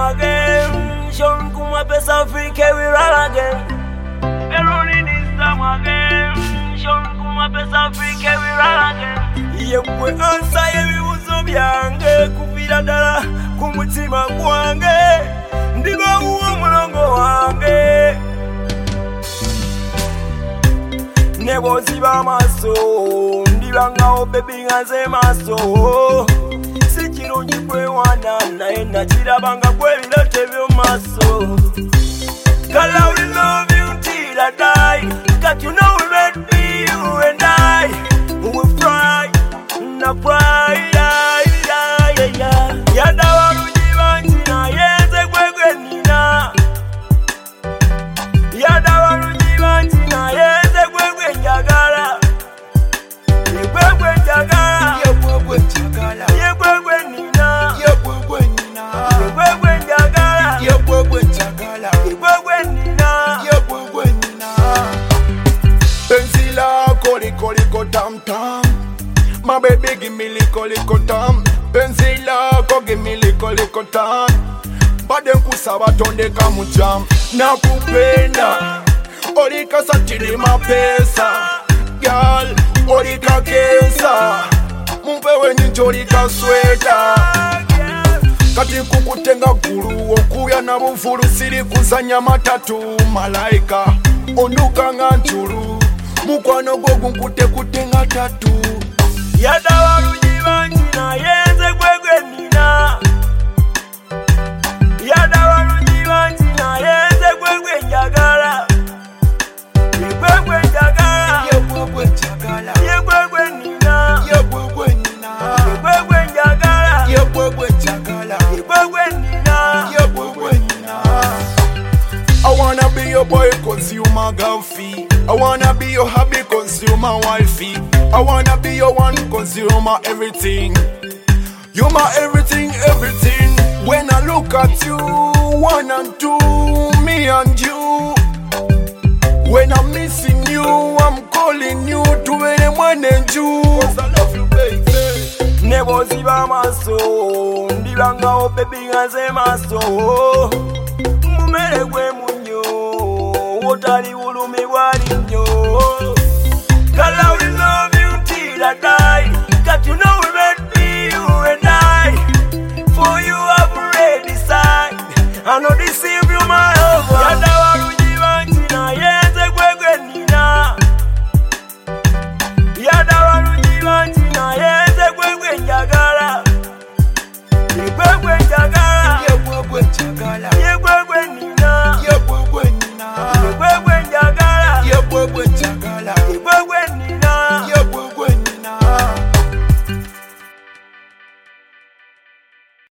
again. Sean Kuma pesa free we run again. Rolling this time again. Sean Kuma pesa free we run again. Yekwe ansa yebi uzo byange kufira dala kumutima gwange ndigo uwo mulongo wange nebo ziba maso ndibanga baby ngaze maso sikirungi kwewana naye nakirabanga kwebirote byo maso girl I will love you till I die, cause you know we made me you and I will fry na cry yada waruji banjina yenze kwegwe nina yada waruji banjina yenze kwegwe njagala yekwegwe njagala yekwegwe njagala yekwegwe nina yekwegwe nina yekwegwe njagala yekwegwe njagala yekwegwe nina yekwegwe nina Benzila koliko tam tam. My baby give me liko tam. Benzila go give me liko tam. Bade kusaba tonde kamujam. Nakupenda olika satiri mapesa. Girl olika kesa. Mumpewe njolika sweta. Kati kukutenga gulu okuya na buvulu siri kuzanya matatu malaika. Onduka nga nchulu mukwano gwogu nkute kutenga tatu. Yada waruji banjina yenze kwegwe nina yada waruji banjina yenze kwegwe njagala yekwegwe njagala yekwegwe njagala yekwegwe nina yekwegwe nina yekwegwe njagala yekwegwe njagala yekwegwe nina yekwegwe nina. I wanna be your boy cause you my girlfie. I wanna be your hubby cause you my wifey. I wanna be your one cause you my everything. You my everything, everything. When I look at you, one and two, me and you. When I'm missing you, I'm calling you to anyone and you. Cause I love you, baby. Nebo ziba maso ndibanga baby ngaze maso mumere gwe munyo wotali ulumi